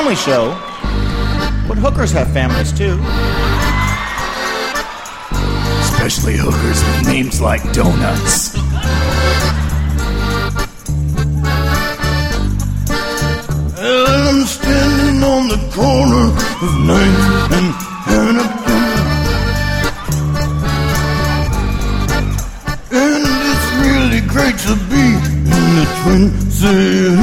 family show, but hookers have families too. Especially hookers with names like Donuts. I'm standing on the corner of 9th and Hennepin, and it's really great to be in the Twin Cities.